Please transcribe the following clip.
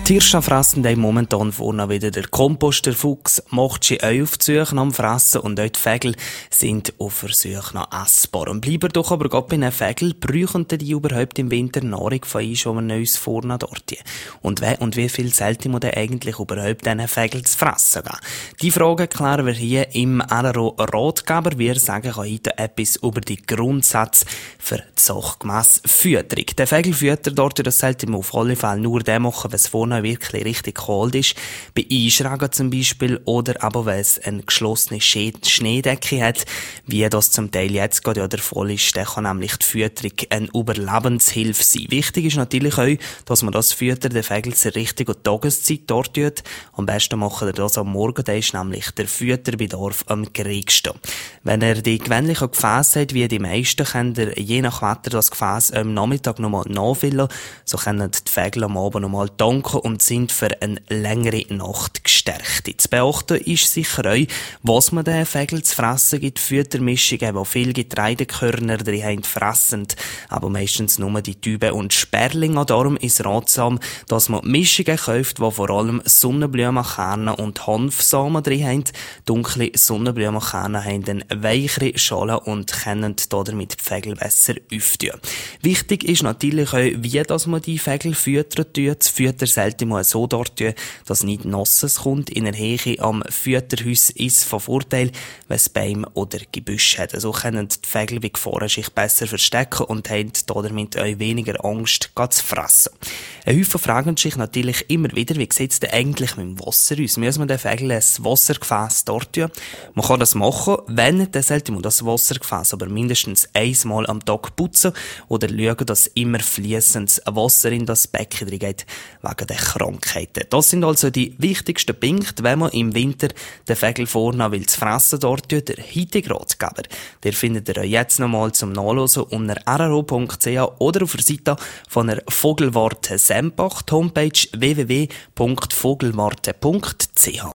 Tiere fressen die momentan vorne wieder der Kompost, der Fuchs macht sich auch auf die Suche nach Fressen und auch die Vögel sind auf der Suche nach essbar. Und bleiben doch aber gerade bei den Vögeln, brauchen die überhaupt im Winter Nahrung von uns, die wir uns vorne dort. Und wie viel sollte man denn eigentlich überhaupt diesen Vögeln zu fressen geben? Die Frage klären wir hier im RRO Ratgeber. Wir sagen heute etwas über die Grundsätze für die sachgemässe Fütterung. Der Vogelfütter dort, das sollte man auf alle Fälle nur den machen, wenn es vorne wirklich richtig kalt ist. Bei Einschrägen zum Beispiel oder aber wenn es eine geschlossene Schneedecke hat, wie das zum Teil jetzt gerade ja der Fall ist, dann kann nämlich die Fütterung eine Überlebenshilfe sein. Wichtig ist natürlich auch, dass man das Fütter der Vögel zur richtigen Tageszeit dort tut. Am besten machen wir das am Morgen, da ist nämlich der Fütterbedarf am geringsten. Wenn ihr die gewöhnlichen Gefäße habt, wie die meisten, könnt ihr je nach Wetter das Gefäß am Nachmittag nochmal nachfüllen. So können die Vögel am Abend nochmal tanken und sind für eine längere Nacht gestärkt. Zu beachten ist sicher auch, was man den Vögeln zu fressen gibt. Füttermischungen, die viele Getreidekörner drin haben, fressen, aber meistens nur die Tüben und Sperlinge. Darum ist es ratsam, dass man Mischungen kauft, die vor allem Sonnenblumenkerne und Hanfsamen drin haben. Dunkle Sonnenblumenkerne haben eine weichere Schale und können damit die Vögel besser auftun. Wichtig ist natürlich auch, wie dass man die Vögel füttern tut. Das Fütter sollte man so dort tun, dass nicht Nasses kommt. In der Nähe am Fütterhaus ist von Vorteil, wenn es Bäume oder Gebüsche hat. So können die Vögel bei Gefahren sich besser verstecken und haben damit auch weniger Angst, zu fressen. Ein Haufen fragen sich natürlich immer wieder, wie sieht es denn eigentlich mit dem Wasser aus? Müssen wir den Vögeln ein Wassergefäß dort tun? Man kann das machen, wenn, dann sollte man das Wassergefäß aber mindestens einmal am Tag putzen oder schauen, dass immer fließendes Wasser in das Becken drin geht, wegen der Krankheiten. Das sind also die wichtigsten Punkte, wenn man im Winter den Vögel vorne will zu fressen dort tut. Der heutige Ratgeber, der findet ihr jetzt nochmal zum Nachlesen unter rro.ch oder auf der Seite von der Vogelwarte Sempach, die Homepage www.vogelwarte.ch.